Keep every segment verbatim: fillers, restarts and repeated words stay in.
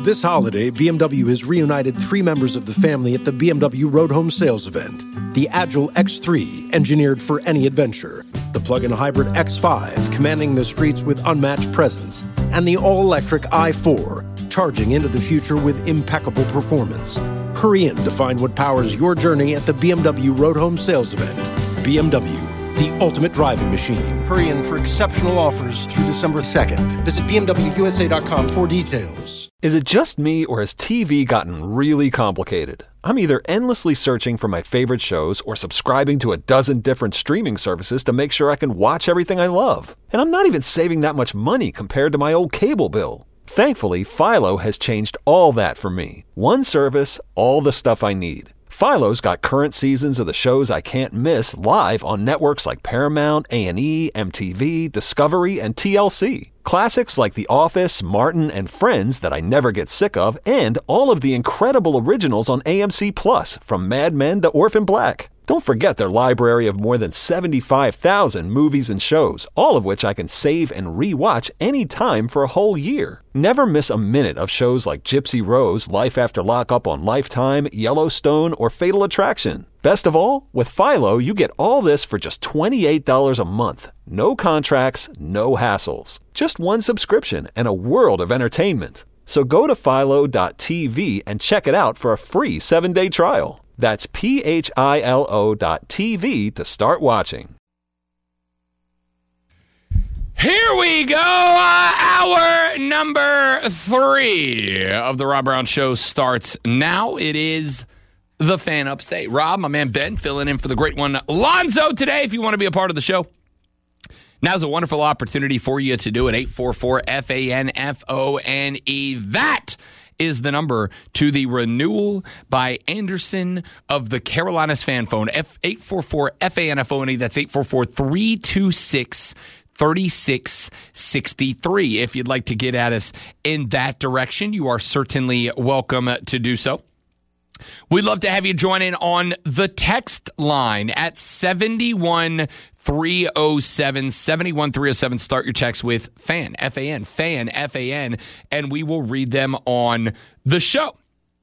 This holiday, B M W has reunited three members of the family at the B M W Road Home Sales event. The Agile X three, engineered for any adventure. The plug-in hybrid X five, commanding the streets with unmatched presence. And the all-electric i four, charging into the future with impeccable performance. Hurry in to find what powers your journey at the B M W Road Home Sales event. B M W, the ultimate driving machine. Hurry in for exceptional offers through December second. Visit B M W U S A dot com for details. Is it just me, or has T V gotten really complicated? I'm either endlessly searching for my favorite shows or subscribing to a dozen different streaming services to make sure I can watch everything I love. And I'm not even saving that much money compared to my old cable bill. Thankfully, Philo has changed all that for me. One service, all the stuff I need. Philo's got current seasons of the shows I can't miss live on networks like Paramount, A and E, M T V, Discovery, and T L C. Classics like The Office, Martin, and Friends that I never get sick of, and all of the incredible originals on A M C Plus, from Mad Men to Orphan Black. Don't forget their library of more than seventy-five thousand movies and shows, all of which I can save and re-watch anytime for a whole year. Never miss a minute of shows like Gypsy Rose, Life After Lockup on Lifetime, Yellowstone, or Fatal Attraction. Best of all, with Philo, you get all this for just twenty-eight dollars a month. No contracts, no hassles. Just one subscription and a world of entertainment. So go to philo dot t v and check it out for a free seven-day trial. That's P H I L O dot T V to start watching. Here we go. Uh, hour number three of the Rob Brown Show starts now. It is the Fan Upstate. Rob, my man Ben, filling in for the great one, Lonzo, today. If you want to be a part of the show, now's a wonderful opportunity for you to do it. eight four four F A N F O N E. That is the number to the renewal by Anderson of the Carolinas fan phone. F eight four four F A N F O N E. That's eight four four, three two six, three six six three. If you'd like to get at us in that direction, you are certainly welcome to do so. We'd love to have you join in on the text line at seven one three oh seven, seven one three oh seven. Start your text with FAN, F A N, FAN, F A N, and we will read them on the show.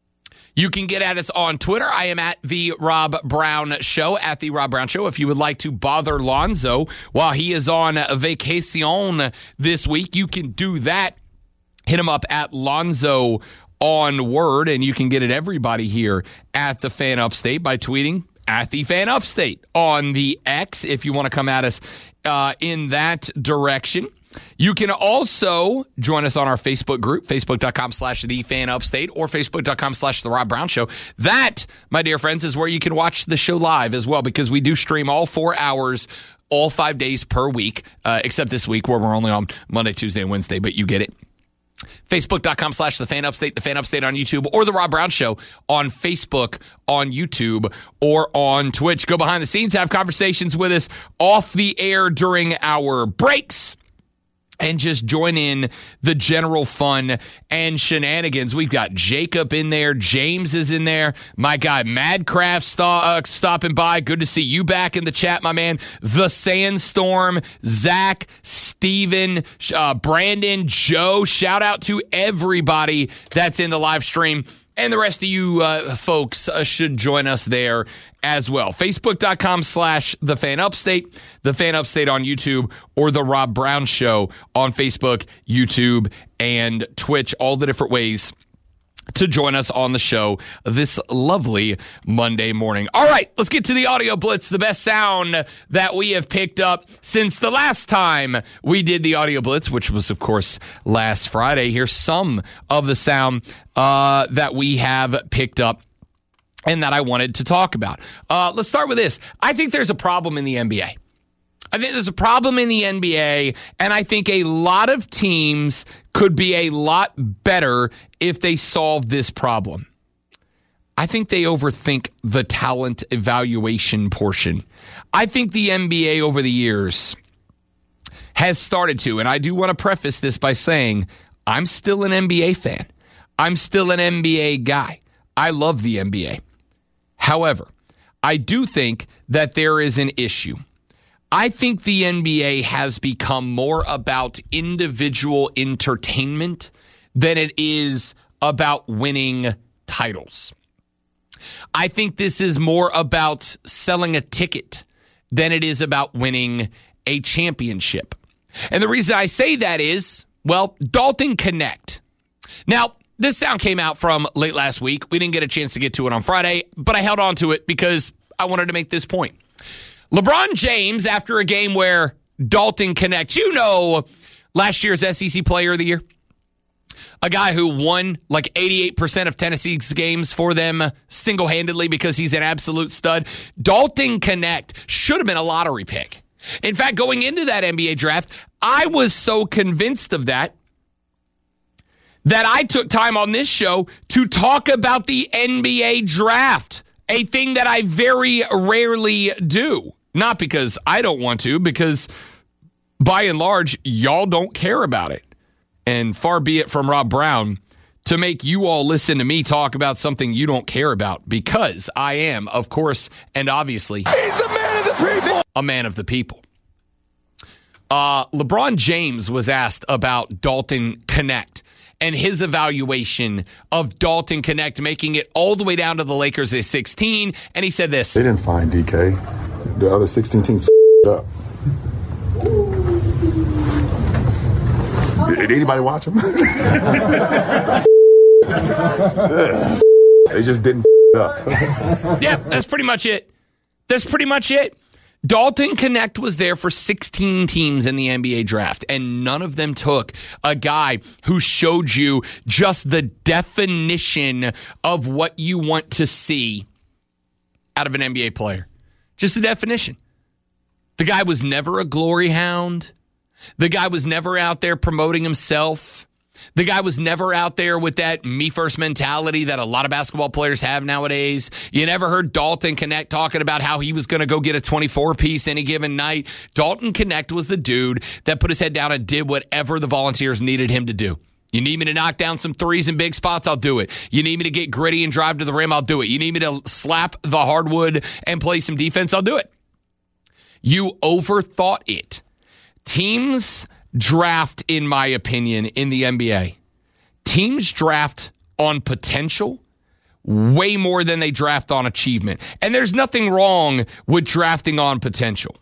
You can get at us on Twitter. I am at The Rob Brown Show, at The Rob Brown Show. If you would like to bother Lonzo while he is on vacation this week, you can do that. Hit him up at Lonzo on Word, and you can get at everybody here at the Fan Upstate by tweeting at the Fan Upstate on the X if you want to come at us uh, in that direction. You can also join us on our Facebook group, facebook.com slash the Fan Upstate or facebook.com slash the Rob Brown Show. That, my dear friends, is where you can watch the show live as well, because we do stream all four hours, all five days per week, uh, except this week where we're only on Monday, Tuesday, and Wednesday, but you get it. Facebook.com slash The Fan Upstate, The Fan Upstate on YouTube, or The Rob Brown Show on Facebook, on YouTube, or on Twitch. Go behind the scenes, have conversations with us off the air during our breaks, and just join in the general fun and shenanigans. We've got Jacob in there. James is in there. My guy, Madcraft, st- uh, stopping by. Good to see you back in the chat, my man. The Sandstorm, Zach, Steven, uh, Brandon, Joe. Shout out to everybody that's in the live stream. And the rest of you uh, folks uh, should join us there as well. Facebook.com slash The Fan Upstate, The Fan Upstate on YouTube, or The Rob Brown Show on Facebook, YouTube, and Twitch. All the different ways to join us on the show this lovely Monday morning. All right, let's get to the Audio Blitz, the best sound that we have picked up since the last time we did the Audio Blitz, which was, of course, last Friday. Here's some of the sound uh, that we have picked up and that I wanted to talk about. Uh, let's start with this. I think there's a problem in the N B A. I think there's a problem in the N B A, and I think a lot of teams could be a lot better if they solve this problem. I think they overthink the talent evaluation portion. I think the N B A over the years has started to, and I do want to preface this by saying I'm still an N B A fan. I'm still an N B A guy. I love the N B A. However, I do think that there is an issue. I think the N B A has become more about individual entertainment than it is about winning titles. I think this is more about selling a ticket than it is about winning a championship. And the reason I say that is, well, Dalton Connect. Now, this sound came out from late last week. We didn't get a chance to get to it on Friday, but I held on to it because I wanted to make this point. LeBron James, after a game where Dalton Connect, you know, last year's S E C Player of the Year, a guy who won like eighty-eight percent of Tennessee's games for them single-handedly because he's an absolute stud. Dalton Connect should have been a lottery pick. In fact, going into that N B A draft, I was so convinced of that that I took time on this show to talk about the N B A draft, a thing that I very rarely do. Not because I don't want to, because by and large, y'all don't care about it. And far be it from Rob Brown to make you all listen to me talk about something you don't care about, because I am, of course, and obviously, he's a man of the people. A man of the people. Uh, LeBron James was asked about Dalton Connect and his evaluation of Dalton Connect, making it all the way down to the Lakers at sixteen. And he said this. They didn't find D K. The other sixteen teams up. Did anybody watch him? They just didn't up. Yeah, that's pretty much it. That's pretty much it. Dalton Connect was there for sixteen teams in the N B A draft, and none of them took a guy who showed you just the definition of what you want to see out of an N B A player. Just the definition. The guy was never a glory hound. The guy was never out there promoting himself. The guy was never out there with that me-first mentality that a lot of basketball players have nowadays. You never heard Dalton Connect talking about how he was going to go get a twenty-four piece any given night. Dalton Connect was the dude that put his head down and did whatever the Volunteers needed him to do. You need me to knock down some threes in big spots, I'll do it. You need me to get gritty and drive to the rim, I'll do it. You need me to slap the hardwood and play some defense, I'll do it. You overthought it. Teams draft, in my opinion, in the N B A. Teams draft on potential way more than they draft on achievement. And there's nothing wrong with drafting on potential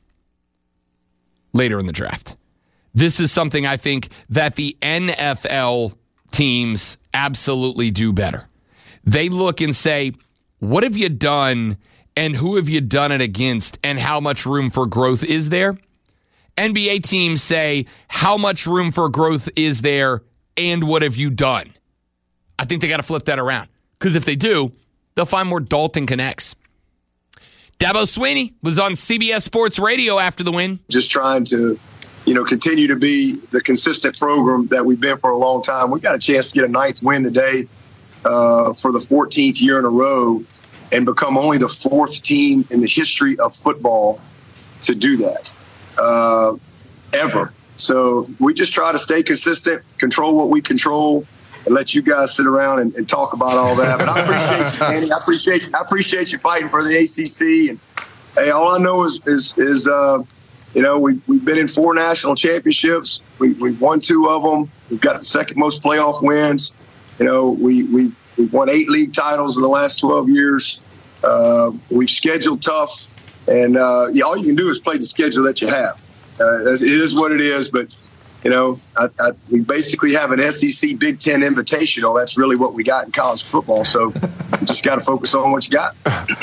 later in the draft. This is something I think that the N F L teams absolutely do better. They look and say, what have you done and who have you done it against and how much room for growth is there? N B A teams say, how much room for growth is there and what have you done? I think they got to flip that around, because if they do, they'll find more Dalton Connects. Dabo Swinney was on C B S Sports Radio after the win. Just trying to, you know, continue to be the consistent program that we've been for a long time. We got a chance to get a ninth win today uh, for the fourteenth year in a row and become only the fourth team in the history of football to do that uh, ever. So we just try to stay consistent, control what we control, and let you guys sit around and, and talk about all that. But I appreciate you, Danny. I appreciate I appreciate you fighting for the A C C. And hey, all I know is is is uh, you know we we've been in four national championships. We we've won two of them. We've got the second most playoff wins. You know we we we've won eight league titles in the last twelve years. Uh, we've scheduled tough, and uh, yeah, all you can do is play the schedule that you have. Uh, it is what it is, but. You know, I, I, we basically have an S E C Big Ten Invitational. That's really what we got in college football. So you just got to focus on what you got.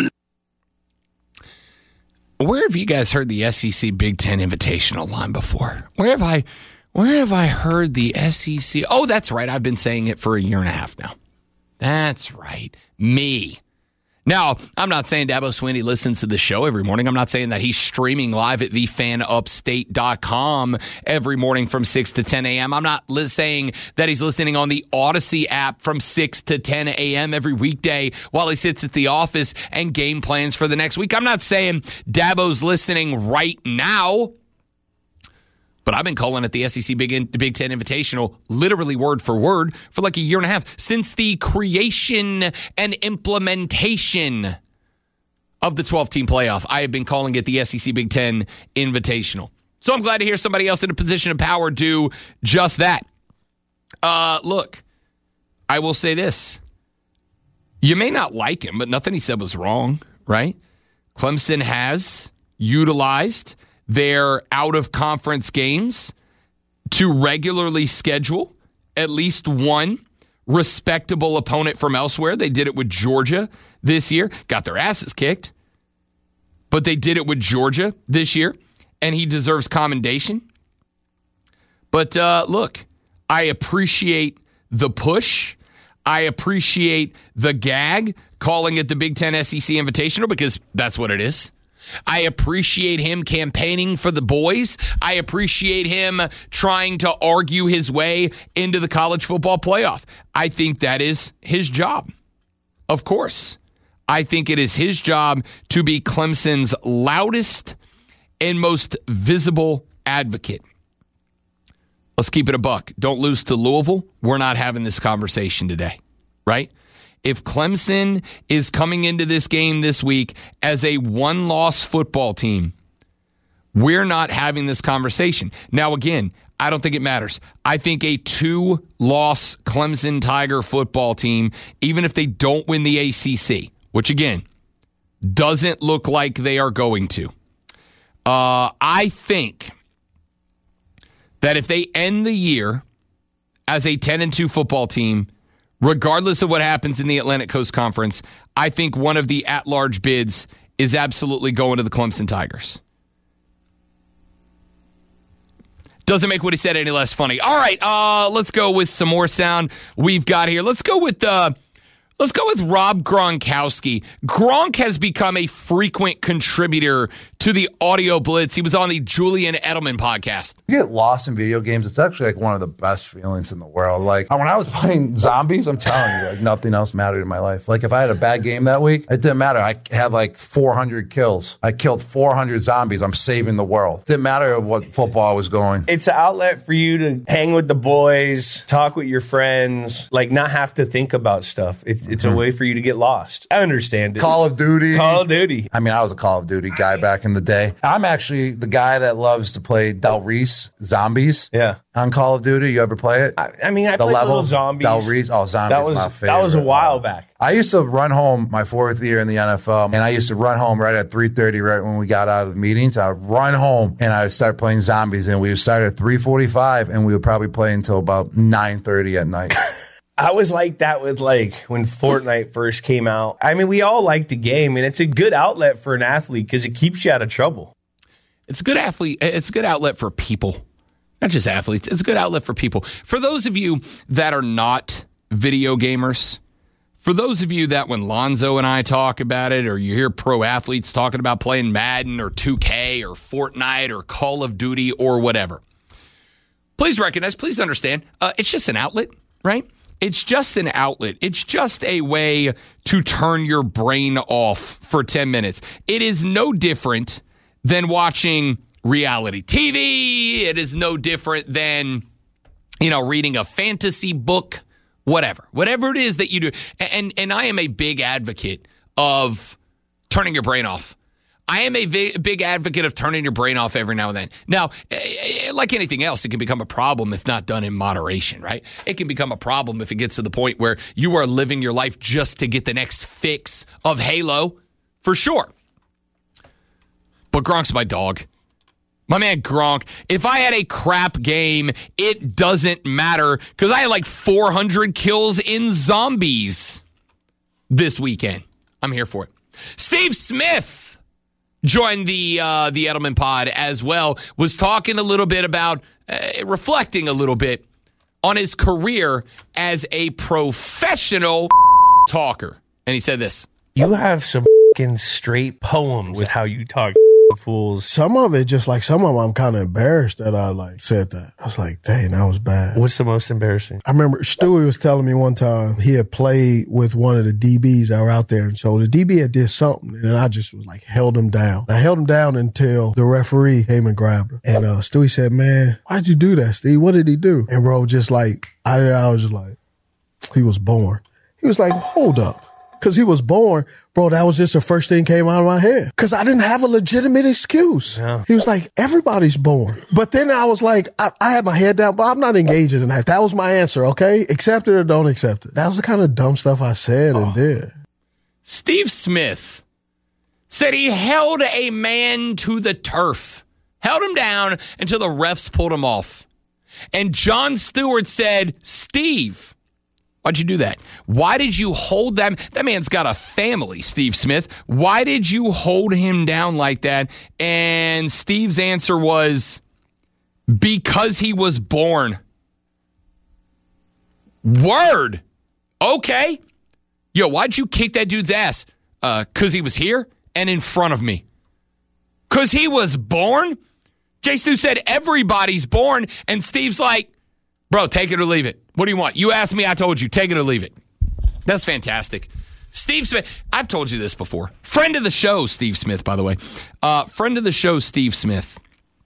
Where have you guys heard the S E C Big Ten Invitational line before? Where have I, where have I heard the S E C? Oh, that's right. I've been saying it for a year and a half now. That's right. Me. Now, I'm not saying Dabo Swinney listens to the show every morning. I'm not saying that he's streaming live at the fan upstate dot com every morning from six to ten a.m. I'm not li- saying that he's listening on the Odyssey app from six to ten a.m. every weekday while he sits at the office and game plans for the next week. I'm not saying Dabo's listening right now. But I've been calling it the S E C Big, in, Big Ten Invitational, literally word for word, for like a year and a half, since the creation and implementation of the twelve-team playoff. I have been calling it the S E C Big Ten Invitational. So I'm glad to hear somebody else in a position of power do just that. Uh, look, I will say this. You may not like him, but nothing he said was wrong, right? Clemson has utilized their out-of-conference games to regularly schedule at least one respectable opponent from elsewhere. They did it with Georgia this year. Got their asses kicked. But they did it with Georgia this year, and he deserves commendation. But uh, look, I appreciate the push. I appreciate the gag, calling it the Big Ten S E C Invitational, because that's what it is. I appreciate him campaigning for the boys. I appreciate him trying to argue his way into the college football playoff. I think that is his job. Of course. I think it is his job to be Clemson's loudest and most visible advocate. Let's keep it a buck. Don't lose to Louisville. We're not having this conversation today, right? If Clemson is coming into this game this week as a one-loss football team, we're not having this conversation. Now, again, I don't think it matters. I think a two-loss Clemson Tiger football team, even if they don't win the A C C, which, again, doesn't look like they are going to, uh, I think that if they end the year as a ten and two football team, regardless of what happens in the Atlantic Coast Conference, I think one of the at-large bids is absolutely going to the Clemson Tigers. Doesn't make what he said any less funny. All right, uh, let's go with some more sound we've got here. Let's go with uh, let's go with Rob Gronkowski. Gronk has become a frequent contributor to the Audio Blitz. He was on the Julian Edelman podcast. You get lost in video games. It's actually like one of the best feelings in the world. Like when I was playing zombies, I'm telling you, like nothing else mattered in my life. Like if I had a bad game that week, it didn't matter. I had like four hundred kills. I killed four hundred zombies. I'm saving the world. Didn't matter what football was going. It's an outlet for you to hang with the boys, talk with your friends, like not have to think about stuff. It's mm-hmm. it's a way for you to get lost. I understand it. Call of Duty. Call of Duty. I mean, I was a Call of Duty guy back in the day. I'm actually the guy that loves to play Del Reese Zombies. Yeah. On Call of Duty, you ever play it? I, I mean, I the played level, little Zombies. Del Reese, oh, Zombies, that was my favorite. That was a while back. I used to run home my fourth year in the N F L, and I used to run home right at three thirty, right when we got out of meetings. I would run home, and I would start playing Zombies, and we would start at three forty-five, and we would probably play until about nine thirty at night. I was like that with like when Fortnite first came out. I mean, we all like the game, and it's a good outlet for an athlete because it keeps you out of trouble. It's a good athlete. It's a good outlet for people, not just athletes. It's a good outlet for people. For those of you that are not video gamers, for those of you that when Lonzo and I talk about it, or you hear pro athletes talking about playing Madden or two K or Fortnite or Call of Duty or whatever, please recognize, please understand, uh, it's just an outlet, right? It's just an outlet. It's just a way to turn your brain off for ten minutes. It is no different than watching reality T V. It is no different than, you know, reading a fantasy book, whatever. Whatever it is that you do. And, and I am a big advocate of turning your brain off. I am a big advocate of turning your brain off every now and then. Now, like anything else, it can become a problem if not done in moderation, right? It can become a problem if it gets to the point where you are living your life just to get the next fix of Halo, for sure. But Gronk's my dog. My man Gronk. If I had a crap game, it doesn't matter because I had like four hundred kills in Zombies this weekend. I'm here for it. Steve Smith joined the uh, the Edelman pod as well, was talking a little bit about, uh, reflecting a little bit on his career as a professional talker. And he said this. You have some straight poems with how you talk fools. Some of it, just like some of them, I'm kind of embarrassed that I like said that. I was like, dang, that was bad. What's the most embarrassing? I remember Stewie was telling me one time he had played with one of the D Bs that were out there. And so the D B had did something and I just was like, held him down. I held him down until the referee came and grabbed him. And uh, Stewie said, man, why'd you do that, Steve? What did he do? And bro, just like, I, I was just like, he was born. He was like, hold up. because he was born. Bro, that was just the first thing came out of my head because I didn't have a legitimate excuse. Yeah. He was like, everybody's born. But then I was like, I, I had my head down, but I'm not engaging in that. That was my answer, okay? Accept it or don't accept it. That was the kind of dumb stuff I said oh. and did. Steve Smith said he held a man to the turf, held him down until the refs pulled him off. And Jon Stewart said, Steve, why'd you do that? Why did you hold them? That man's got a family, Steve Smith. Why did you hold him down like that? And Steve's answer was, because he was born. Word. Okay. Yo, why'd you kick that dude's ass? Uh, because he was here and in front of me. Because he was born? Jay Stu said everybody's born, and Steve's like, bro, take it or leave it. What do you want? You asked me, I told you. Take it or leave it. That's fantastic. Steve Smith, I've told you this before. Friend of the show, Steve Smith, by the way. Uh, friend of the show, Steve Smith,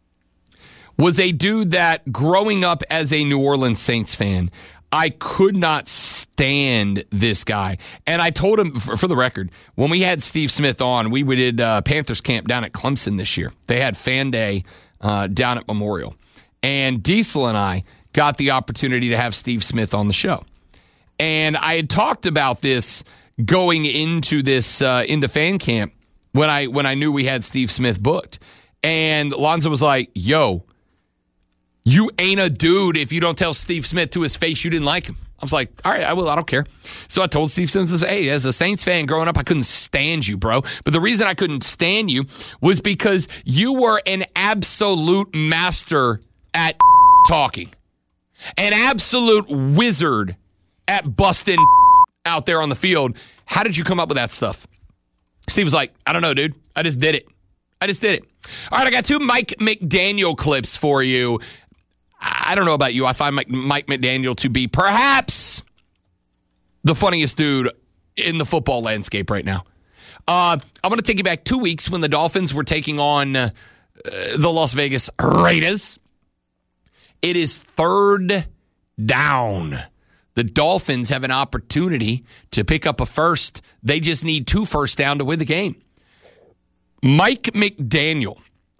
was a dude that growing up as a New Orleans Saints fan, I could not stand this guy. And I told him, for, for the record, when we had Steve Smith on, we did uh, Panthers camp down at Clemson this year. They had fan day uh, down at Memorial. And Diesel and I got the opportunity to have Steve Smith on the show. And I had talked about this going into this, uh, into fan camp when I, when I knew we had Steve Smith booked. And Lonzo was like, yo, you ain't a dude if you don't tell Steve Smith to his face you didn't like him. I was like, all right, I will. I don't care. So I told Steve Smith, hey, as a Saints fan growing up, I couldn't stand you, bro. But the reason I couldn't stand you was because you were an absolute master at talking. An absolute wizard at busting out there on the field. How did you come up with that stuff? Steve was like, I don't know, dude. I just did it. I just did it. All right, I got two Mike McDaniel clips for you. I don't know about you. I find Mike, Mike McDaniel to be perhaps the funniest dude in the football landscape right now. Uh, I'm going to take you back two weeks when the Dolphins were taking on uh, the Las Vegas Raiders. It is third down. The Dolphins have an opportunity to pick up a first. They just need two first down to win the game. Mike McDaniel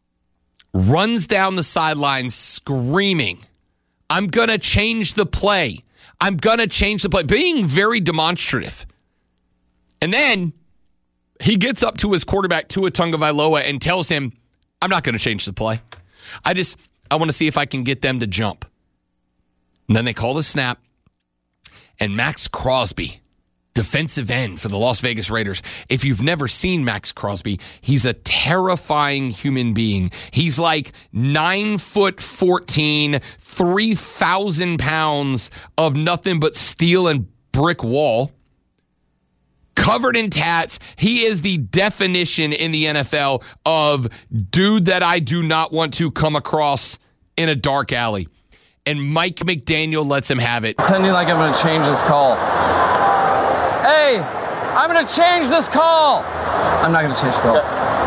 runs down the sideline screaming, I'm going to change the play. I'm going to change the play. Being very demonstrative. And then he gets up to his quarterback, Tua Tagovailoa, and tells him, I'm not going to change the play. I just, I want to see if I can get them to jump. And then they call the snap. And Max Crosby, defensive end for the Las Vegas Raiders. If you've never seen Max Crosby, he's a terrifying human being. He's like nine foot fourteen, three thousand pounds of nothing but steel and brick wall. Covered in tats. He is the definition in the N F L of dude that I do not want to come across in a dark alley. And Mike McDaniel lets him have it. Pretending like I'm going to change this call. Hey, I'm going to change this call. I'm not going to change the call.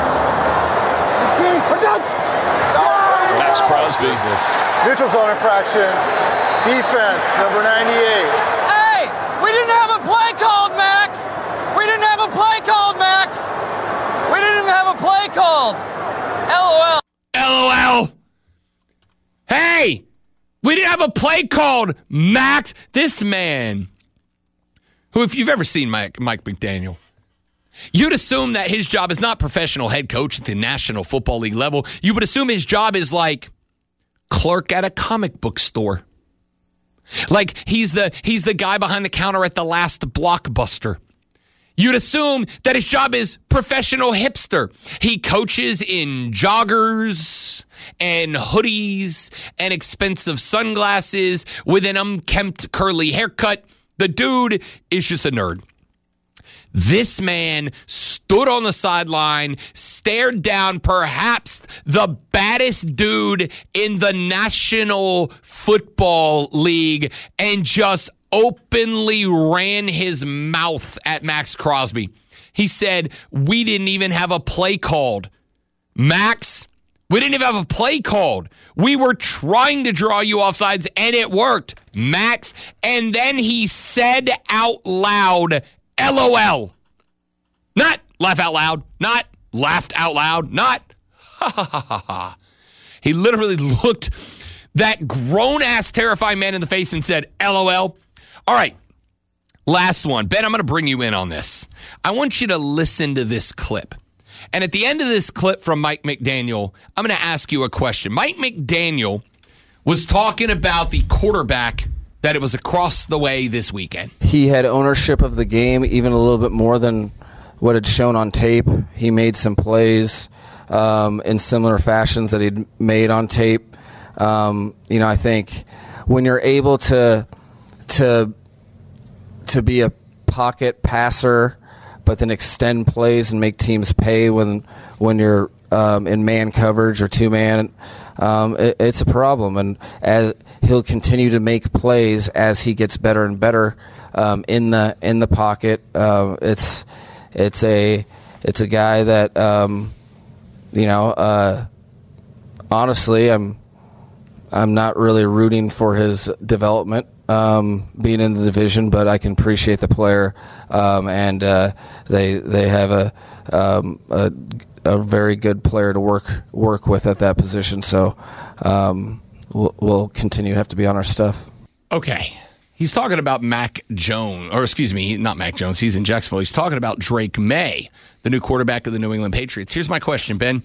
Max Crosby. Neutral zone infraction. Defense, number ninety-eight. Hey, we didn't have a play called, Max. We didn't have a play called, Max. We didn't have a play called. LOL. LOL. Hey, we didn't have a play called, Max. This man, who, if you've ever seen Mike, Mike McDaniel, you'd assume that his job is not professional head coach at the National Football League level. You would assume his job is like clerk at a comic book store. Like he's the he's the guy behind the counter at the last Blockbuster. You'd assume that his job is professional hipster. He coaches in joggers and hoodies and expensive sunglasses with an unkempt curly haircut. The dude is just a nerd. This man stood on the sideline, stared down perhaps the baddest dude in the National Football League, and just openly ran his mouth at Max Crosby. He said, we didn't even have a play called. Max, we didn't even have a play called. We were trying to draw you offsides, and it worked, Max. And then he said out loud, LOL. Not laugh out loud. Not laughed out loud. Not ha ha ha ha ha. He literally looked that grown-ass, terrifying man in the face and said, LOL. All right, last one. Ben, I'm going to bring you in on this. I want you to listen to this clip. And at the end of this clip from Mike McDaniel, I'm going to ask you a question. Mike McDaniel was talking about the quarterback that it was across the way this weekend. He had ownership of the game, even a little bit more than what had shown on tape. He made some plays um, in similar fashions that he'd made on tape. Um, you know, I think when you're able to to to be a pocket passer, but then extend plays and make teams pay when when you're um, in man coverage or two man, um, it, it's a problem. And as he'll continue to make plays as he gets better and better um, in the in the pocket. Uh, it's it's a it's a guy that um, you know. Uh, honestly, I'm I'm not really rooting for his development. Um, being in the division, but I can appreciate the player, um, and uh, they they have a, um, a a very good player to work work with at that position. So um, we'll, we'll continue to have to be on our stuff. Okay, he's talking about Mac Jones, or excuse me, not Mac Jones. He's in Jacksonville. He's talking about Drake May, the new quarterback of the New England Patriots. Here's my question, Ben.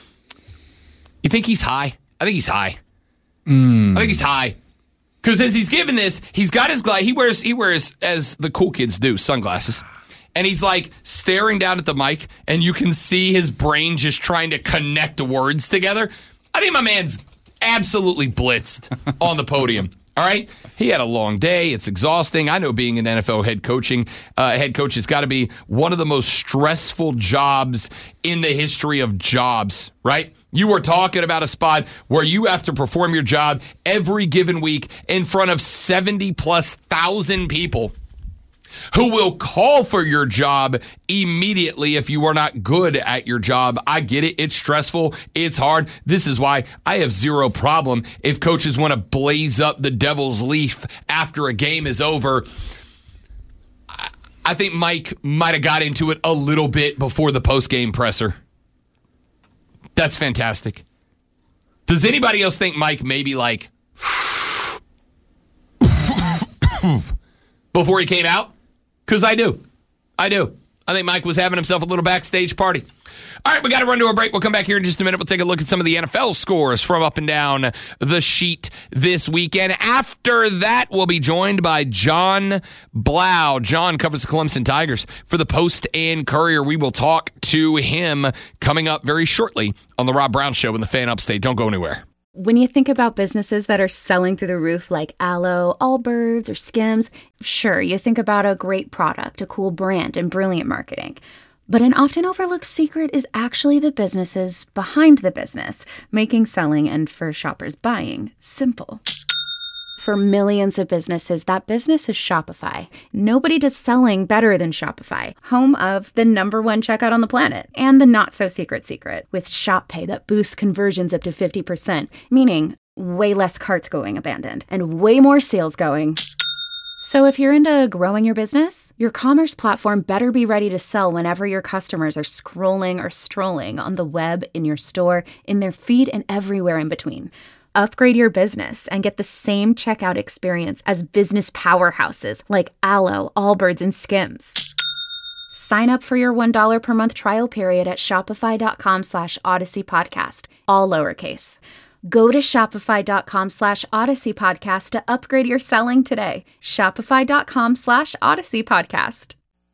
You think he's high? I think he's high. Mm. I think he's high. Because as he's giving this, he's got his glass. He wears, he wears, as the cool kids do, sunglasses. And he's like staring down at the mic, and you can see his brain just trying to connect words together. I think my man's absolutely blitzed on the podium. All right? He had a long day. It's exhausting. I know being an N F L head coaching uh, head coach has got to be one of the most stressful jobs in the history of jobs, right? You were talking about a spot where you have to perform your job every given week in front of seventy plus thousand people who will call for your job immediately if you are not good at your job. I get it. It's stressful. It's hard. This is why I have zero problem if coaches want to blaze up the devil's leaf after a game is over. I think Mike might have got into it a little bit before the post-game presser. That's fantastic. Does anybody else think Mike maybe like before he came out? Because I do. I do. I think Mike was having himself a little backstage party. All right, we got to run to a break. We'll come back here in just a minute. We'll take a look at some of the N F L scores from up and down the sheet this weekend. After that, we'll be joined by John Blau. John covers the Clemson Tigers for the Post and Courier. We will talk to him coming up very shortly on the Rob Brown Show in the Fan Upstate. Don't go anywhere. When you think about businesses that are selling through the roof like Aloe, Allbirds, or Skims, sure, you think about a great product, a cool brand, and brilliant marketing. But an often overlooked secret is actually the businesses behind the business, making selling and for shoppers buying simple. For millions of businesses, that business is Shopify. Nobody does selling better than Shopify, home of the number one checkout on the planet and the not-so-secret secret with Shop Pay that boosts conversions up to fifty percent, meaning way less carts going abandoned and way more sales going. So if you're into growing your business, your commerce platform better be ready to sell whenever your customers are scrolling or strolling on the web, in your store, in their feed, and everywhere in between. Upgrade your business and get the same checkout experience as business powerhouses like Aloe, Allbirds, and Skims. Sign up for your one dollar per month trial period at shopify.com slash Odyssey Podcast, all lowercase. Go to shopify.com slash Odyssey Podcast to upgrade your selling today. Shopify.com slash Odyssey Podcast.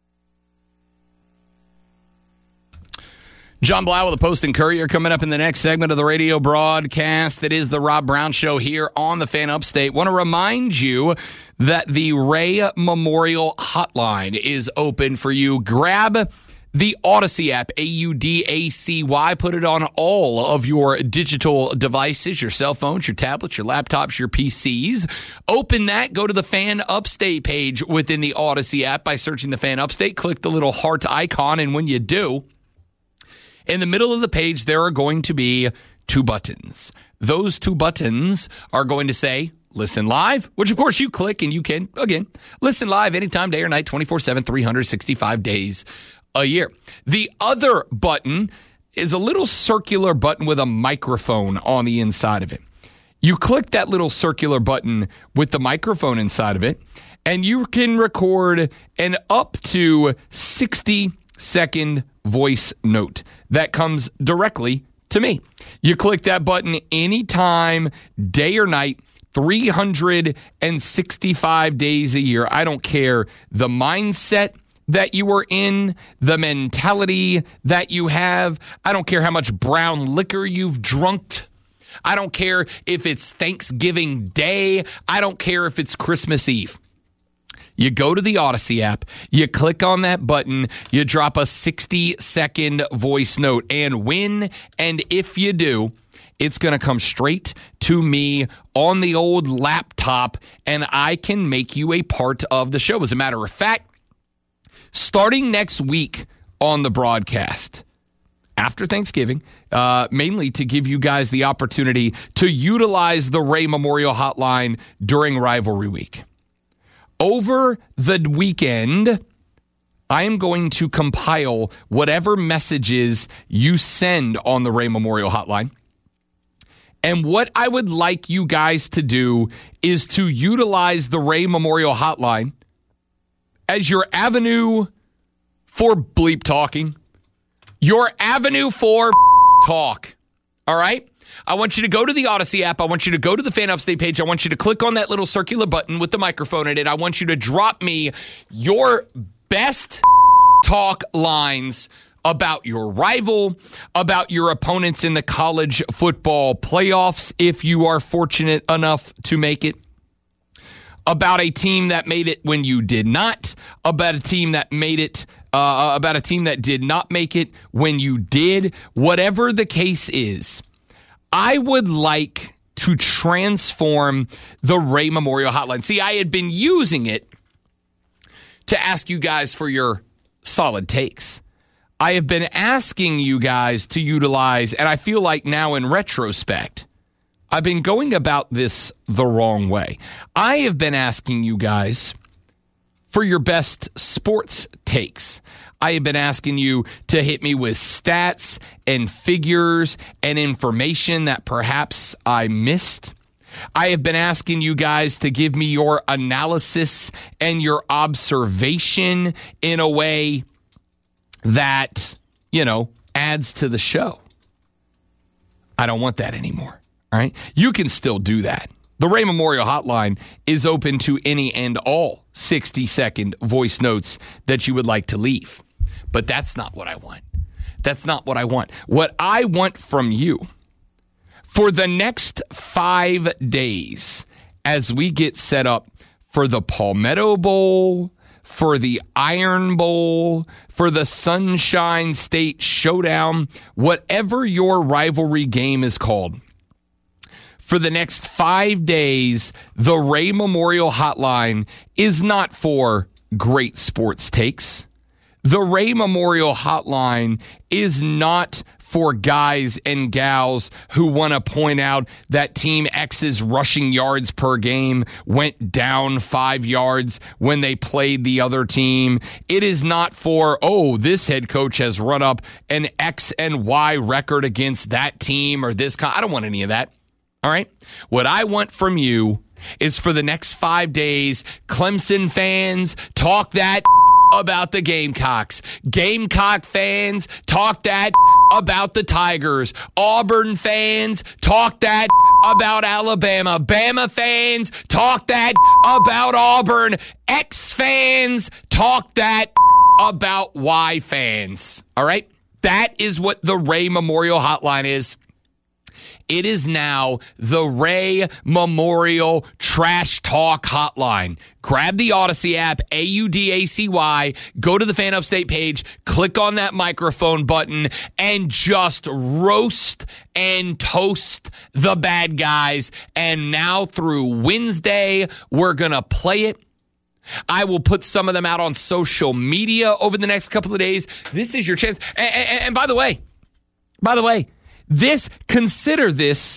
John Blau with the Post and Courier coming up in the next segment of the radio broadcast. That is the Rob Brown Show here on the Fan Upstate. Want to remind you that the Ray Memorial Hotline is open for you. Grab the Odyssey app, A U D A C Y. Put it on all of your digital devices, your cell phones, your tablets, your laptops, your P Cs. Open that. Go to the Fan Upstate page within the Odyssey app by searching the Fan Upstate. Click the little heart icon, and when you do, in the middle of the page, there are going to be two buttons. Those two buttons are going to say Listen Live, which of course you click and you can, again, listen live anytime, day or night, twenty-four seven, three hundred sixty-five days a year. The other button is a little circular button with a microphone on the inside of it. You click that little circular button with the microphone inside of it, and you can record an up to sixty second voice note that comes directly to me. You click that button anytime, day or night, three hundred sixty-five days a year. I don't care the mindset that you are in, the mentality that you have. I don't care how much brown liquor you've drunk. I don't care if it's Thanksgiving Day. I don't care if it's Christmas Eve. You go to the Odyssey app, you click on that button, you drop a sixty second voice note, and when and if you do, it's going to come straight to me on the old laptop, and I can make you a part of the show. As a matter of fact, starting next week on the broadcast, after Thanksgiving, uh, mainly to give you guys the opportunity to utilize the Ray Memorial Hotline during Rivalry Week. Over the weekend, I am going to compile whatever messages you send on the Ray Memorial Hotline. And what I would like you guys to do is to utilize the Ray Memorial Hotline as your avenue for bleep talking, your avenue for talk. All right? I want you to go to the Odyssey app. I want you to go to the Fan Upstate page. I want you to click on that little circular button with the microphone in it. I want you to drop me your best talk lines about your rival, about your opponents in the college football playoffs, if you are fortunate enough to make it, about a team that made it when you did not, about a team that made it, uh, about a team that did not make it when you did. Whatever the case is, I would like to transform the Ray Memorial Hotline. See, I had been using it to ask you guys for your solid takes. I have been asking you guys to utilize, and I feel like now in retrospect, I've been going about this the wrong way. I have been asking you guys for your best sports takes. I have been asking you to hit me with stats and figures and information that perhaps I missed. I have been asking you guys to give me your analysis and your observation in a way that, you know, adds to the show. I don't want that anymore. All right? You can still do that. The Ray Memorial Hotline is open to any and all sixty second voice notes that you would like to leave. But that's not what I want. That's not what I want. What I want from you for the next five days as we get set up for the Palmetto Bowl, for the Iron Bowl, for the Sunshine State Showdown, whatever your rivalry game is called. For the next five days, the Ray Memorial Hotline is not for great sports takes. The Ray Memorial Hotline is not for guys and gals who want to point out that Team X's rushing yards per game went down five yards when they played the other team. It is not for, oh, this head coach has run up an X and Y record against that team or this. Con- I don't want any of that. All right? What I want from you is for the next five days, Clemson fans, talk that about the Gamecocks. Gamecock fans, talk that about the Tigers. Auburn fans, talk that about Alabama. Bama fans, talk that about Auburn. X fans, talk that about Y fans. All right? That is what the Ray Memorial Hotline is. It is now the Ray Memorial Trash Talk Hotline. Grab the Odyssey app, A U D A C Y, go to the Fan Upstate page, click on that microphone button, and just roast and toast the bad guys. And now through Wednesday, we're going to play it. I will put some of them out on social media over the next couple of days. This is your chance. And, and, and by the way, by the way, This, consider this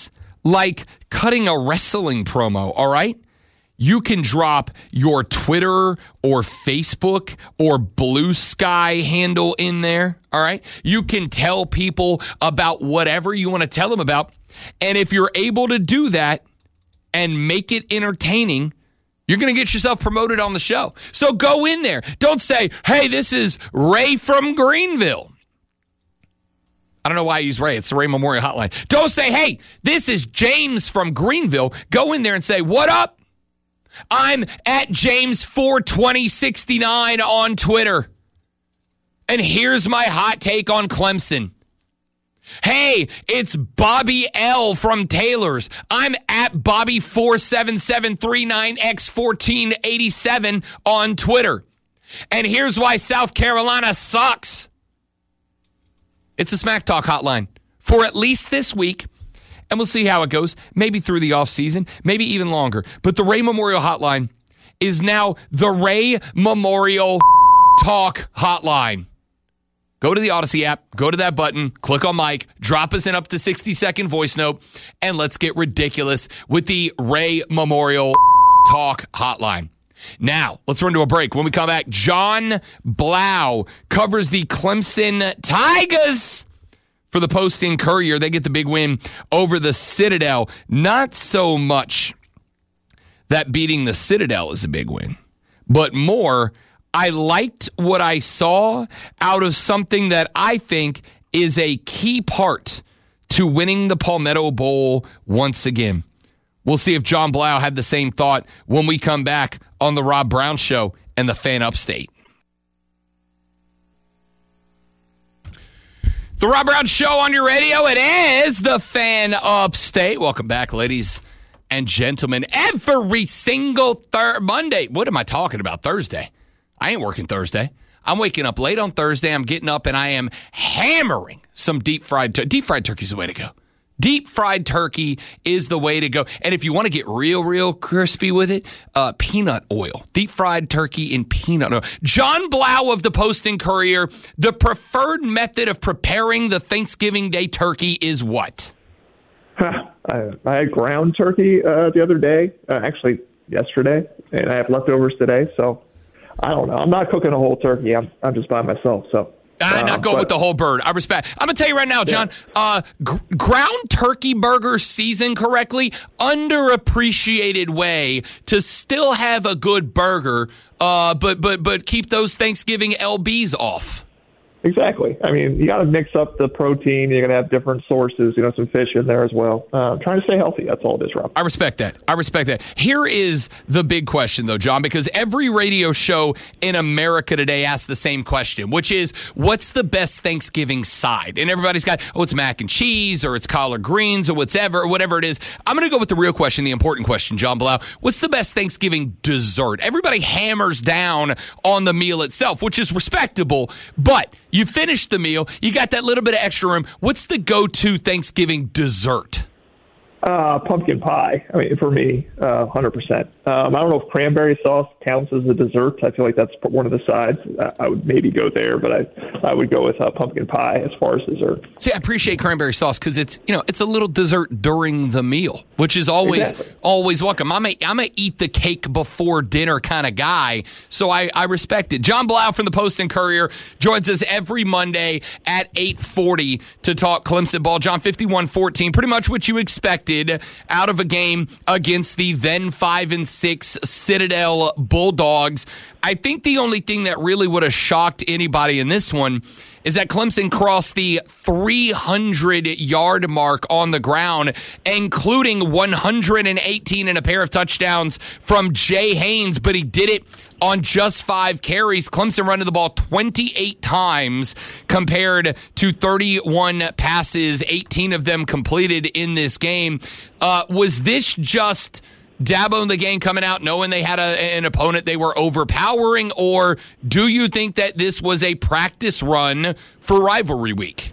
like cutting a wrestling promo, all right? You can drop your Twitter or Facebook or Blue Sky handle in there, all right? You can tell people about whatever you want to tell them about. And if you're able to do that and make it entertaining, you're going to get yourself promoted on the show. So go in there. Don't say, hey, this is Ray from Greenville. I don't know why I use Ray. It's the Ray Memorial Hotline. Don't say, hey, this is James from Greenville. Go in there and say, what up? I'm at James four twenty sixty-nine on Twitter. And here's my hot take on Clemson. Hey, it's Bobby L from Taylor's. I'm at Bobby four seven seven three nine by fourteen eighty-seven on Twitter. And here's why South Carolina sucks. It's a Smack Talk hotline for at least this week. And we'll see how it goes, maybe through the offseason, maybe even longer. But the Ray Memorial Hotline is now the Ray Memorial Talk Hotline. Go to the Odyssey app, go to that button, click on Mike, drop us an up to sixty second voice note, and let's get ridiculous with the Ray Memorial Talk Hotline. Now, let's run to a break. When we come back, John Blau covers the Clemson Tigers for the Post-Courier. They get the big win over the Citadel. Not so much that beating the Citadel is a big win, but more, I liked what I saw out of something that I think is a key part to winning the Palmetto Bowl once again. We'll see if John Blau had the same thought when we come back on the Rob Brown Show and the Fan Upstate. The Rob Brown Show on your radio. It is the Fan Upstate. Welcome back, ladies and gentlemen. Every single thir- Monday. What am I talking about? Thursday. I ain't working Thursday. I'm waking up late on Thursday. I'm getting up and I am hammering some deep fried turkey. Deep fried turkey is the way to go. Deep fried turkey is the way to go. And if you want to get real, real crispy with it, uh, peanut oil. Deep fried turkey in peanut oil. John Blau of the Post-Courier, the preferred method of preparing the Thanksgiving Day turkey is what? I, I had ground turkey uh, the other day, uh, actually yesterday, and I have leftovers today. So I don't know. I'm not cooking a whole turkey. I'm I'm just by myself. So. I uh, not go but, with the whole bird. I respect. I'm going to tell you right now, John, yeah. uh, gr- ground turkey burger seasoned correctly, underappreciated way to still have a good burger, uh, but but but keep those Thanksgiving L Bs off. Exactly. I mean, you got to mix up the protein. You're going to have different sources, you know, some fish in there as well. Uh, trying to stay healthy. That's all it is, Rob. I respect that. I respect that. Here is the big question, though, John, because every radio show in America today asks the same question, which is, what's the best Thanksgiving side? And everybody's got, oh, it's mac and cheese or it's collard greens or whatever, or whatever it is. I'm going to go with the real question, the important question, John Blau. What's the best Thanksgiving dessert? Everybody hammers down on the meal itself, which is respectable, but you finished the meal. You got that little bit of extra room. What's the go-to Thanksgiving dessert? Uh, pumpkin pie. I mean, for me, uh, one hundred percent. Um, I don't know if cranberry sauce counts as a dessert. I feel like that's one of the sides. I would maybe go there, but I I would go with uh, pumpkin pie as far as dessert. See, I appreciate cranberry sauce because it's you know it's a little dessert during the meal, which is always exactly. always welcome. I'm a I'm a eat the cake before dinner kind of guy, so I I respect it. John Blau from the Post-Courier joins us every Monday at eight forty to talk Clemson ball. John, fifty-one fourteen, pretty much what you expected out of a game against the then five and six Citadel Bulldogs. I think the only thing that really would have shocked anybody in this one is that Clemson crossed the three hundred yard mark on the ground, including one hundred eighteen and a pair of touchdowns from Jay Haynes, but he did it on just five carries. Clemson running the ball twenty-eight times compared to thirty-one passes, eighteen of them completed in this game. Uh, was this just Dabo in the game coming out knowing they had a, an opponent they were overpowering, or do you think that this was a practice run for rivalry week?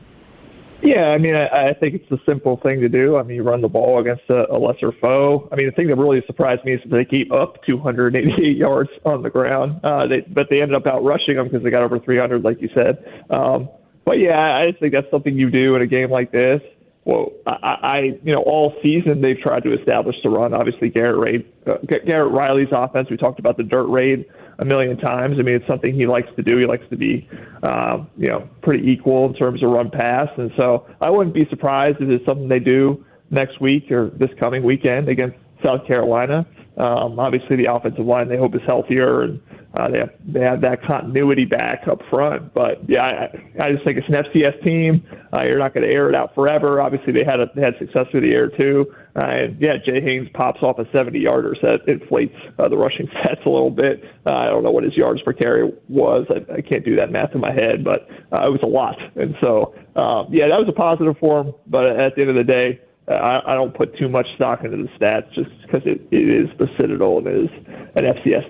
Yeah, I mean, I, I think it's a simple thing to do. I mean, you run the ball against a, a lesser foe. I mean, the thing that really surprised me is that they keep up two hundred eighty-eight yards on the ground, uh, they, but they ended up out rushing them because they got over three hundred, like you said. Um, but yeah, I just think that's something you do in a game like this. well, I, I, you know, all season they've tried to establish the run. Obviously, Garrett Ray, uh, Garrett Riley's offense. We talked about the dirt raid a million times. I mean, it's something he likes to do. He likes to be, uh, you know, pretty equal in terms of run pass. And so I wouldn't be surprised if it's something they do next week or this coming weekend against South Carolina. Um, obviously, the offensive line they hope is healthier, and uh, they have they have that continuity back up front. But yeah, I, I just think it's an F C S team. Uh, you're not going to air it out forever. Obviously, they had a, they had success with the air too. Uh, and yeah, Jay Haynes pops off a seventy-yarder, so that inflates uh, the rushing stats a little bit. Uh, I don't know what his yards per carry was. I, I can't do that math in my head, but uh, it was a lot. And so um, yeah, that was a positive for him. But at the end of the day, I, I don't put too much stock into the stats just because it, it is the Citadel and it is an F C S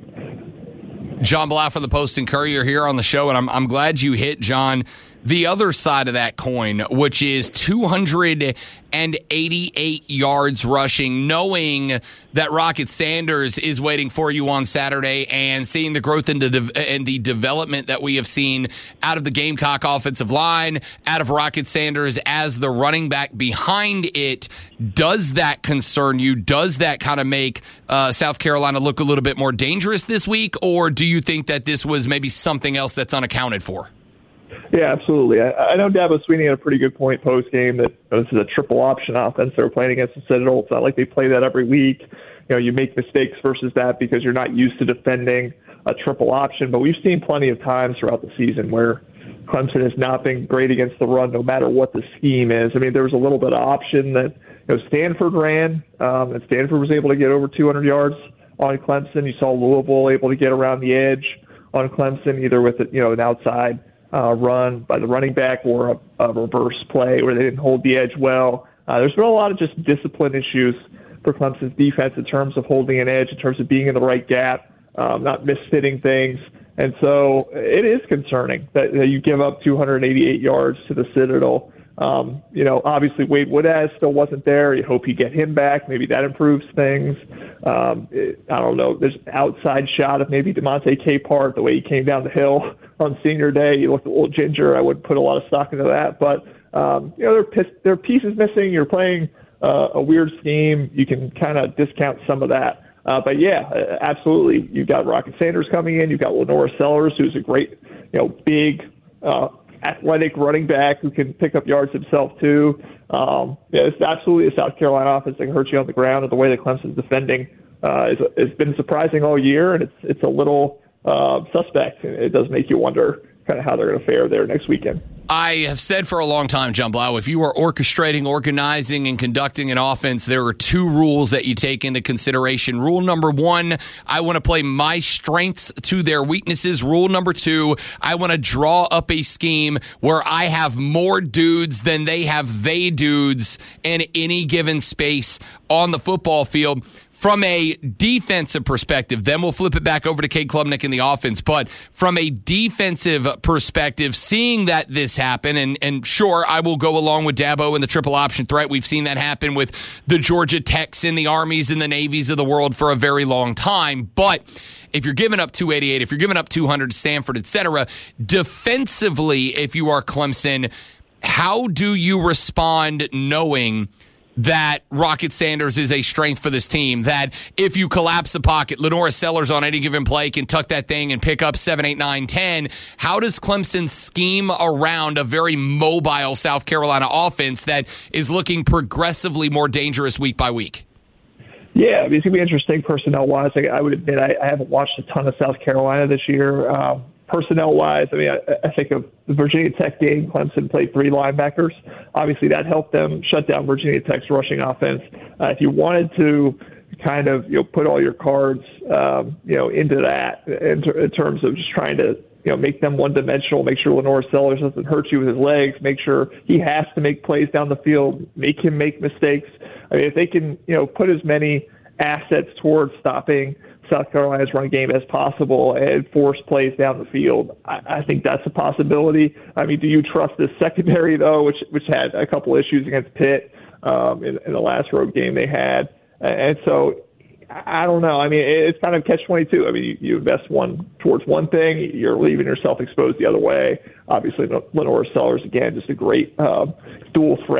team. John Blau from the Post and Courier here on the show, and I'm I'm glad you hit, John, the other side of that coin, which is two hundred eighty-eight yards rushing, knowing that Rocket Sanders is waiting for you on Saturday and seeing the growth and the, and the development that we have seen out of the Gamecock offensive line, out of Rocket Sanders as the running back behind it. Does that concern you? Does that kind of make uh, South Carolina look a little bit more dangerous this week, or do you think that this was maybe something else that's unaccounted for? Yeah, absolutely. I, I know Dabo Sweeney had a pretty good point post-game that you know, this is a triple option offense they're playing against the Citadel. It's not like they play that every week. You know, you make mistakes versus that because you're not used to defending a triple option. But we've seen plenty of times throughout the season where Clemson has not been great against the run no matter what the scheme is. I mean, there was a little bit of option that you know, Stanford ran, um, and Stanford was able to get over two hundred yards on Clemson. You saw Louisville able to get around the edge on Clemson, either with you know an outside Uh, run by the running back or a, a reverse play where they didn't hold the edge well. Uh, there's been a lot of just discipline issues for Clemson's defense in terms of holding an edge, in terms of being in the right gap, um, not misfitting things. And so it is concerning that, that you give up two hundred eighty-eight yards to the Citadel. Um, you know, obviously Wade Woodaz still wasn't there. You hope you get him back. Maybe that improves things. Um, it, I don't know. There's an outside shot of maybe DeMonte Capehart, the way he came down the hill on senior day. He looked a little ginger. I wouldn't put a lot of stock into that. But, um, you know, there are, there are pieces missing. You're playing uh, a weird scheme. You can kind of discount some of that. Uh, but, yeah, absolutely. You've got Rocket Sanders coming in. You've got Lenora Sellers, who's a great, you know, big uh athletic running back who can pick up yards himself too. Um, yeah, it's absolutely a South Carolina offense that can hurt you on the ground, and the way that Clemson's defending uh, is, has been surprising all year, and it's it's a little uh, suspect. It does make you wonder kind of how they're going to fare there next weekend. I have said for a long time, John Blau, if you are orchestrating, organizing, and conducting an offense, there are two rules that you take into consideration. Rule number one, I want to play my strengths to their weaknesses. Rule number two, I want to draw up a scheme where I have more dudes than they have they dudes in any given space on the football field. From a defensive perspective, then we'll flip it back over to Cade Klubnik in the offense. But from a defensive perspective, seeing that this happen, and, and sure, I will go along with Dabo in the triple option threat. We've seen that happen with the Georgia Techs and the Armies and the Navies of the world for a very long time. But if you're giving up two eighty-eight, if you're giving up two hundred, Stanford, et cetera, defensively, if you are Clemson, how do you respond knowing that Rocket Sanders is a strength for this team, that if you collapse the pocket, Lenora Sellers on any given play can tuck that thing and pick up seven, eight, nine, ten. How does Clemson scheme around a very mobile South Carolina offense that is looking progressively more dangerous week by week? Yeah, I mean, it's going to be interesting personnel-wise. I, I would admit I, I haven't watched a ton of South Carolina this year. Um, Personnel-wise, I mean, I, I think of the Virginia Tech game, Clemson played three linebackers. Obviously, that helped them shut down Virginia Tech's rushing offense. Uh, if you wanted to kind of, you know, put all your cards, um, you know, into that in, ter- in terms of just trying to, you know, make them one-dimensional, make sure Lenora Sellers doesn't hurt you with his legs, make sure he has to make plays down the field, make him make mistakes. I mean, if they can, you know, put as many assets towards stopping South Carolina's run game as possible and force plays down the field, I, I think that's a possibility. I mean, do you trust this secondary, though, which which had a couple issues against Pitt um, in, in the last road game they had? And so I don't know. I mean, it's kind of catch twenty-two. I mean, you, you invest one towards one thing, you're leaving yourself exposed the other way. Obviously, Lenora Sellers, again, just a great uh, dual threat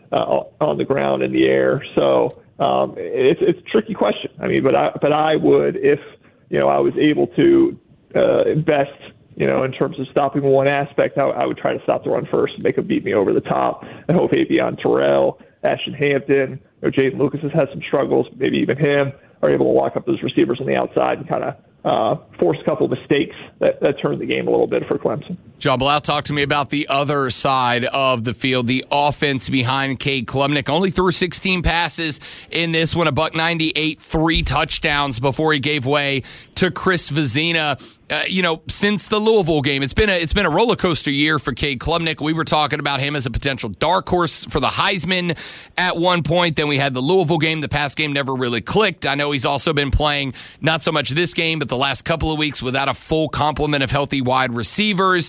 uh, on the ground in the air. So um, it's it's a tricky question. I mean, but I but I would, if you know I was able to uh, invest, you know, in terms of stopping one aspect, I, I would try to stop the run first and make them beat me over the top. And hope Avion Terrell, Ashton Hampton, or Jaden Lucas has had some struggles, maybe even him, are able to lock up those receivers on the outside and kind of uh, force a couple of mistakes that, that turned the game a little bit for Clemson. John Blau, talk to me about the other side of the field, the offense behind Cade Klubnik. Only threw sixteen passes in this one, a buck ninety-eight, three touchdowns before he gave way to Chris Vezina. Uh, you know, since the Louisville game, it's been a it's been a roller coaster year for Cade Klubnik. We were talking about him as a potential dark horse for the Heisman at one point. Then we had the Louisville game. The past game never really clicked. I know he's also been playing not so much this game, but the last couple of weeks without a full complement of healthy wide receivers.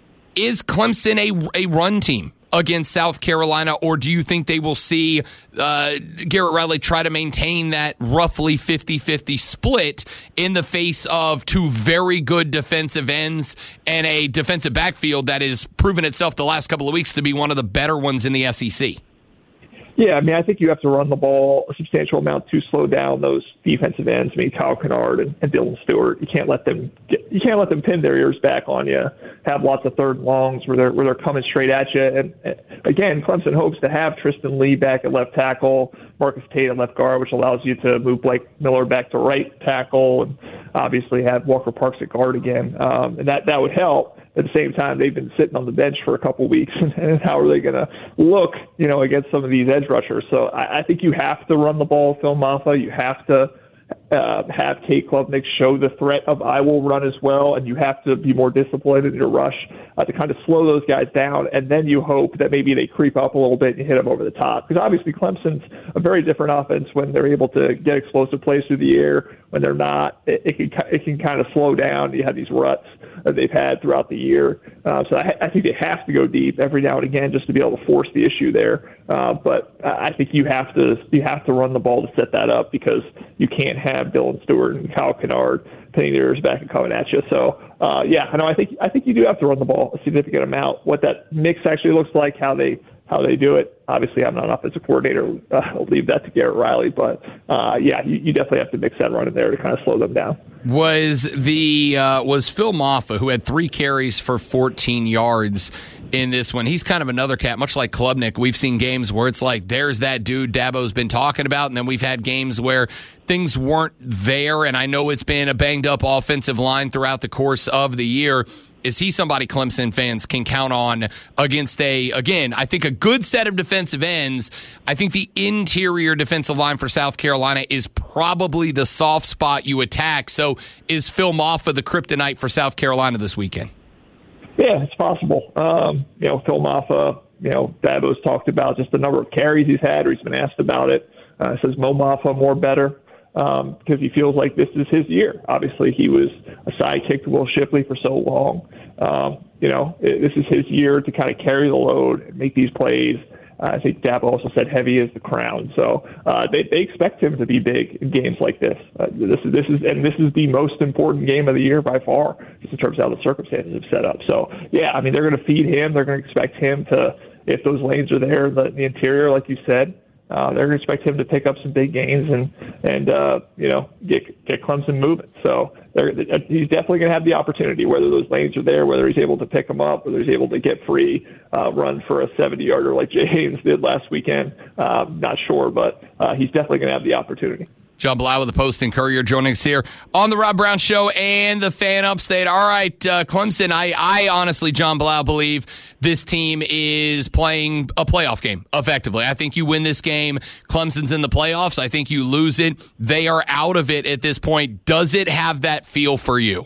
Is Clemson a, a run team against South Carolina, or do you think they will see uh, Garrett Riley try to maintain that roughly fifty-fifty split in the face of two very good defensive ends and a defensive backfield that has proven itself the last couple of weeks to be one of the better ones in the S E C? Yeah, I mean, I think you have to run the ball a substantial amount to slow down those defensive ends. I mean, Kyle Kennard and, and Dylan Stewart. You can't let them get, you can't let them pin their ears back on you. Have lots of third and longs where they're where they're coming straight at you. And, and again, Clemson hopes to have Tristan Lee back at left tackle, Marcus Tate at left guard, which allows you to move Blake Miller back to right tackle, and obviously have Walker Parks at guard again. Um, and that that would help. At the same time, they've been sitting on the bench for a couple of weeks, and how are they going to look, you know, against some of these edge rushers? So I, I think you have to run the ball, Phil Mafah. You have to uh, have Cade Klubnik show the threat of I will run as well, and you have to be more disciplined in your rush uh, to kind of slow those guys down, and then you hope that maybe they creep up a little bit and hit them over the top. Because obviously Clemson's a very different offense when they're able to get explosive plays through the air. When they're not, it, it can it can kind of slow down. You have these ruts that they've had throughout the year. Uh, so I, I think they have to go deep every now and again just to be able to force the issue there. Uh, but I think you have to you have to run the ball to set that up, because you can't have Dylan Stewart and Kyle Kennard pinning their ears back and coming at you. So uh, yeah, I know. I think I think you do have to run the ball a significant amount. What that mix actually looks like, how they how they do it. Obviously, I'm not an offensive coordinator. Uh, I'll leave that to Garrett Riley. But, uh, yeah, you, you definitely have to mix that run in there to kind of slow them down. Was the uh, was Phil Mafah, who had three carries for fourteen yards in this one. He's kind of another cat, much like Klubnik. We've seen games where it's like, there's that dude Dabo's been talking about, and then we've had games where things weren't there, and I know it's been a banged-up offensive line throughout the course of the year. Is he somebody Clemson fans can count on against a, again, I think a good set of defensive ends? I think the interior defensive line for South Carolina is probably the soft spot you attack. So is Phil Mafah the kryptonite for South Carolina this weekend? Yeah, it's possible. Um, you know, Phil Mafah, you know, Dabo's talked about just the number of carries he's had, or he's been asked about it. Uh, says Mo Mafah more better. Um, because he feels like this is his year. Obviously, he was a sidekick to Will Shipley for so long. Um, you know, it, this is his year to kind of carry the load and make these plays. Uh, I think Dabo also said heavy is the crown. So uh, they, they expect him to be big in games like this. Uh, this is this is and this is the most important game of the year by far, just in terms of how the circumstances have set up. So yeah, I mean, they're going to feed him. They're going to expect him to, if those lanes are there, the, the interior, like you said. Uh, they're going to expect him to pick up some big gains and, and uh, you know, get get Clemson moving. So they're, he's definitely going to have the opportunity, whether those lanes are there, whether he's able to pick them up, whether he's able to get free, uh, run for a seventy-yarder like Jay Haynes did last weekend. Uh, not sure, but uh, he's definitely going to have the opportunity. John Blau with the Post and Courier joining us here on the Rob Brown Show and the Fan Upstate. All right, uh, Clemson, I, I honestly, John Blau, believe this team is playing a playoff game effectively. I think you win this game, Clemson's in the playoffs. I think you lose it, they are out of it at this point. Does it have that feel for you?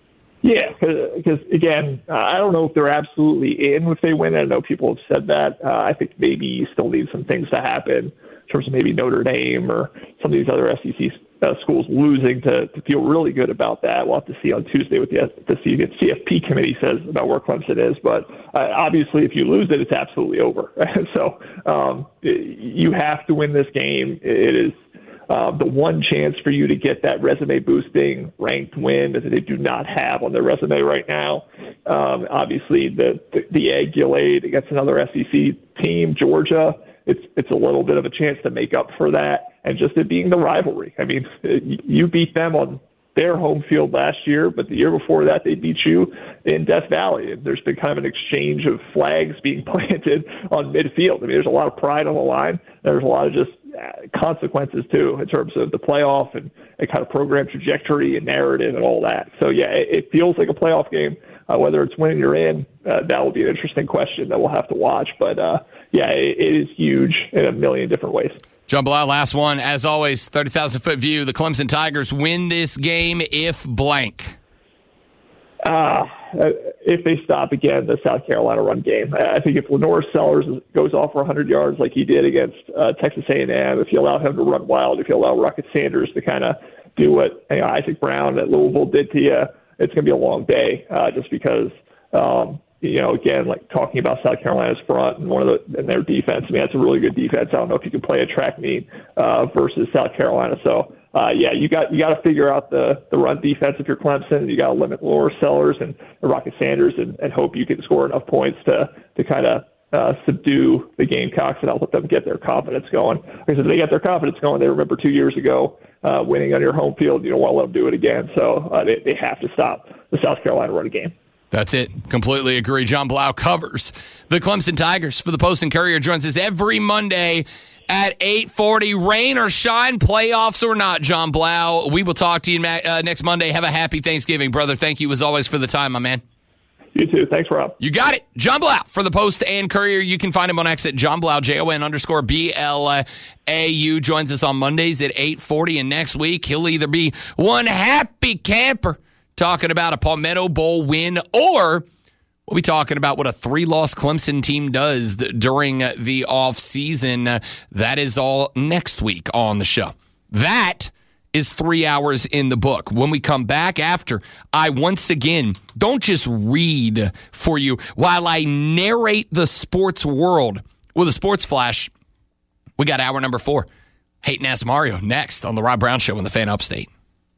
Yeah, because, again, uh, I don't know if they're absolutely in if they win. I know people have said that. Uh, I think maybe you still need some things to happen in terms of maybe Notre Dame or some of these other S E C uh, schools losing to, to feel really good about that. We'll have to see on Tuesday what the, the C F P committee says about where Clemson is. But uh, obviously, if you lose it, it's absolutely over. so um, you have to win this game. It is uh, the one chance for you to get that resume-boosting ranked win that they do not have on their resume right now. Um, obviously, the, the, the egg you laid against another S E C team, Georgia, it's it's a little bit of a chance to make up for that, and just it being the rivalry. I mean, you beat them on their home field last year, but the year before that they beat you in Death Valley. And there's been kind of an exchange of flags being planted on midfield. I mean, there's a lot of pride on the line. There's a lot of just consequences too in terms of the playoff and, and kind of program trajectory and narrative and all that. So yeah, it, it feels like a playoff game. Uh, whether it's winning you're in, uh, that will be an interesting question that we'll have to watch. But uh, yeah, it, it is huge in a million different ways. John Blau, last one. As always, thirty thousand foot view. The Clemson Tigers win this game if blank. Uh, if they stop again the South Carolina run game. I think if Lenore Sellers goes off for one hundred yards like he did against uh, Texas A and M, if you allow him to run wild, if you allow Rocket Sanders to kind of do what you know, Isaac Brown at Louisville did to you, it's going to be a long day uh, just because um, – you know, again, like talking about South Carolina's front and one of the and their defense. I mean, that's a really good defense. I don't know if you can play a track meet uh, versus South Carolina. So, uh, yeah, you got you got to figure out the, the run defense if you're Clemson. You got to limit Laura Sellers and Rocket Sanders and, and hope you can score enough points to to kind of uh, subdue the Gamecocks and not let them get their confidence going. Because if they get their confidence going, they remember two years ago uh, winning on your home field. You don't want to let them do it again. So uh, they they have to stop the South Carolina run game. That's it. Completely agree. John Blau covers the Clemson Tigers for the Post and Courier. Joins us every Monday at eight forty. Rain or shine, playoffs or not, John Blau. We will talk to you uh, next Monday. Have a happy Thanksgiving, brother. Thank you as always for the time, my man. You too. Thanks, Rob. You got it. John Blau for the Post and Courier. You can find him on X at John Blau, J O N underscore B L A U. Joins us on Mondays at eight forty. And next week, he'll either be one happy camper talking about a Palmetto Bowl win, or we'll be talking about what a three-loss Clemson team does during the offseason. That is all next week on the show. That is three hours in the book. When we come back after, I once again don't just read for you while I narrate the sports world with a sports flash. We got hour number four. Hate and Ask Mario next on the Rob Brown Show in the Fan Upstate.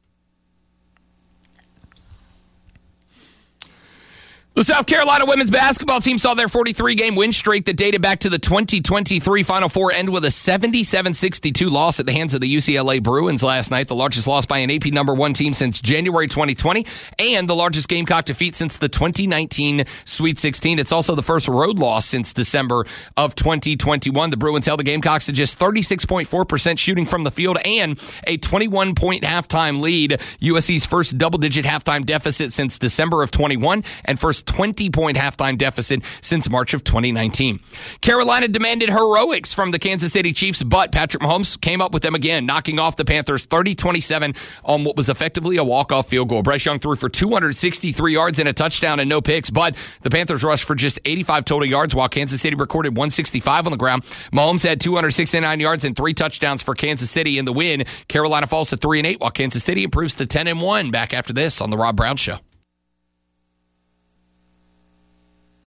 The South Carolina women's basketball team saw their forty-three game win streak that dated back to the twenty twenty-three Final Four end with a seventy-seven sixty-two loss at the hands of the U C L A Bruins last night, the largest loss by an A P number one team since January twenty twenty, and the largest Gamecock defeat since the twenty nineteen Sweet sixteen. It's also the first road loss since December of twenty twenty-one. The Bruins held the Gamecocks to just thirty-six point four percent shooting from the field and a twenty-one point halftime lead, U S C's first double-digit halftime deficit since December of twenty-one, and first twenty point halftime deficit since March of twenty nineteen. Carolina demanded heroics from the Kansas City Chiefs, but Patrick Mahomes came up with them again, knocking off the Panthers thirty twenty-seven on what was effectively a walk-off field goal. Bryce Young threw for two hundred sixty-three yards and a touchdown and no picks, but the Panthers rushed for just eighty-five total yards while Kansas City recorded one sixty-five on the ground. Mahomes had two hundred sixty-nine yards and three touchdowns for Kansas City in the win. Carolina falls to three and eight while Kansas City improves to ten and one. Back after this on the Rob Brown Show.